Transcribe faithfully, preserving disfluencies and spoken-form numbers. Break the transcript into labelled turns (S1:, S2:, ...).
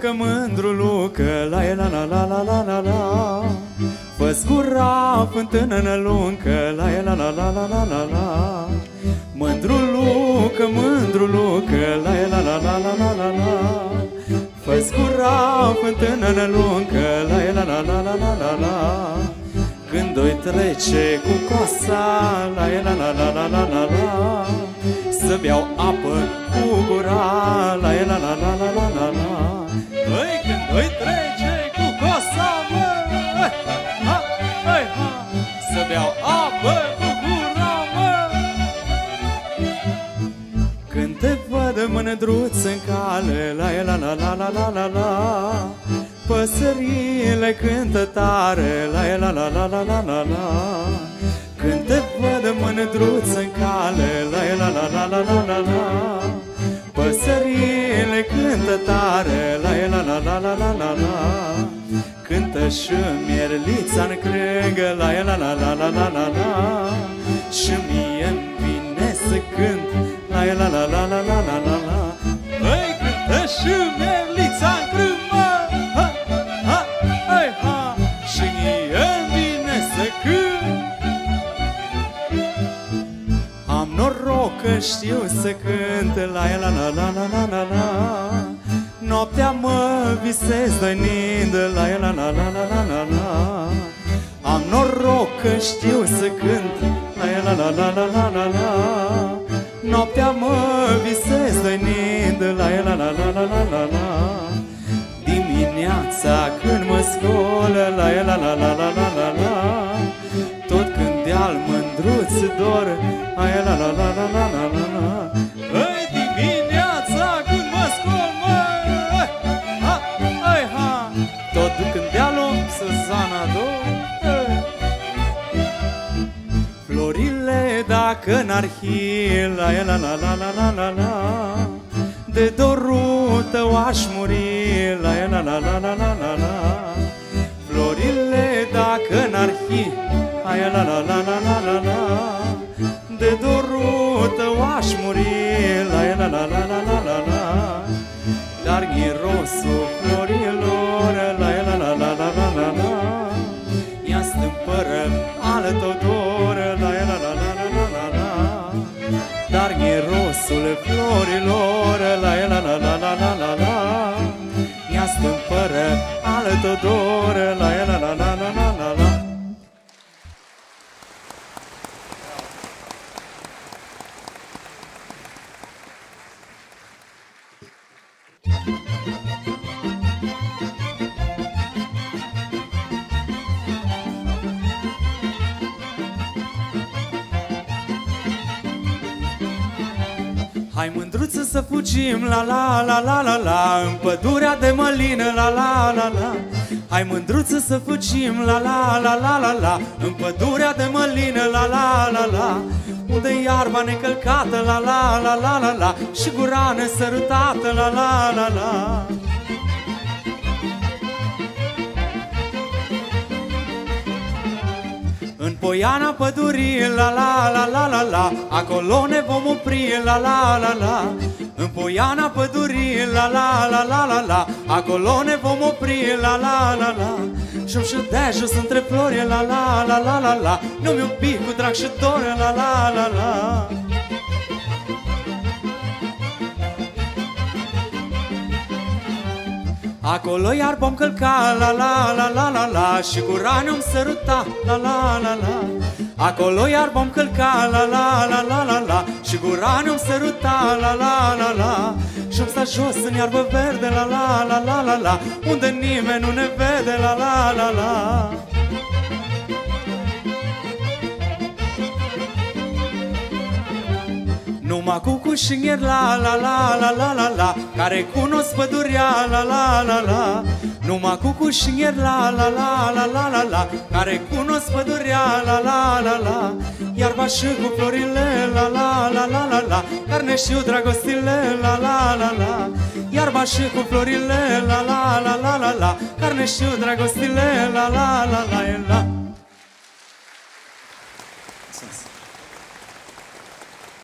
S1: Lucă, mândru Lucă, la la la la la la la la. Fă-ți gura fântână năluncă, la la la la la la la la. Mândru Lucă, mândru Lucă, la la la la la la la la. Fă-ți gura fântână năluncă, la la la la la la la la. Când doi trece cu coasa, la la la la la la la la. Să beau apă cu gura, la la la la la la la la.Ăi, când doi trece cu coasa, mă, ha, hai, ha. Să beau apă cu gura, mă. Când te văd mândruț în cale, la la la la la la la la. Păsările cântă tare, la la la la la la la la. Când te văd mândruț în cale, la la la la la la la la. Păsările cântă tare, la la la la la la la la. Cântă și mierlița-n crângă, la la la la la la la la. Și mie-mi vine să cânt, la la la la la la la la la. Băi, cântă și mierlița-n crângă, ha, ha, hai, ha. Și mie-mi vine să cânt. Am noroc că știu să cânt, la la la la la la la la. Noaptea mă visez dănind, la la la la la la la la. Am noroc că știu să cânt, la la la la la la la la. Noaptea mă visez dănind, la la la la la la la la. Dimineața când mă scol, la la la la la la la la. Tot când de-al mândruț dor, ai la la la la la la la la.Ăi, dimineața când mă scol, mă, ha, hai, ha. Tot când de-al om Suzana dor. Florile dacă n-ar hi, la la la la la la la la. De dorul tău aș muri, la la la la la la la la. Florile dacă n-ar hi, ai la la la la la la la. De dorul tău aș muri, la la la la la la la la. Dar mirosul florilor, la la la la la la la la. Ia stâmpără ale tău dor, la la la la la la la la. Dar mirosul florilor, la la la la la la la la. Ia stâmpără ale tău dor, la la la la la la la la. Hai mândruță să fugim, la la la la la la. În pădurea de mălină, la la la la. Hai mândruță să fugim, la la la la la la. În pădurea de mălină, la la la la. Unde iarba necălcată, la la la la la la. Și gura nesărutată, la la la la. În poiana pădurii, la la la la la la. Acolo ne vom opri, la la la la. În poiana pădurii, la la la la la la. Acolo ne vom opri, la la la la. Și-mi ședea jos între flori, la la la la la la. Nu-mi iubi cu drag și dor, la la la la. Acolo iar vom călca, la la la la la la. Și gura ne-om săruta, la la la la. Acolo iar vom călca, la la la la la la. Și gura ne-om săruta, la la la la. Și-om sta jos în iarbă verde, la la la la la la. Unde nimeni nu ne vede, la la la la. Numai cu cușinieri, la la la la la la la. Care cunosc pădurea, la la la la. Numai cu cușinieri, la la la la la la la. Care cunosc pădurea, la la la la. Iarba și cu florile, la la la la la la. Care ne știu dragostile, la la la la. Iarba și cu florile, la la la la la la. Care ne știu dragostile, la la la la la.